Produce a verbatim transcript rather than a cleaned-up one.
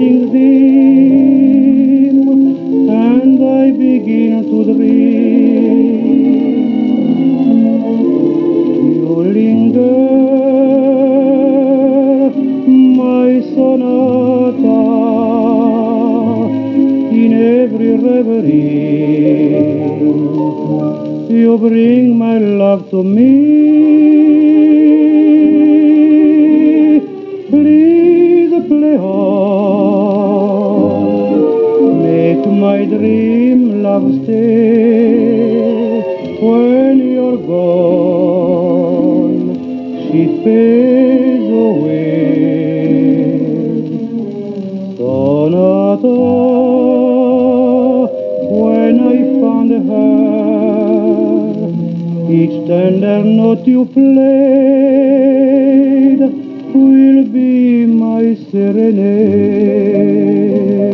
sinks dim, and I begin to dream. You linger, my sonata, in every reverie. You bring my love to me. Please play on, make my dream love stay. When you're gone, she fades away. Sonata, when I found her, each tender note you played will be my serenade.